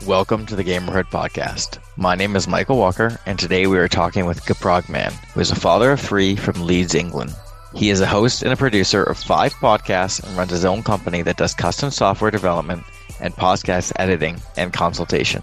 Welcome to the Gamerhood Podcast. My name is Michael Walker, and today we are talking with Gaprogman, who is a father of 3 from Leeds, England. He is a host and a producer of 5 podcasts and runs his own company that does custom software development and podcast editing and consultation.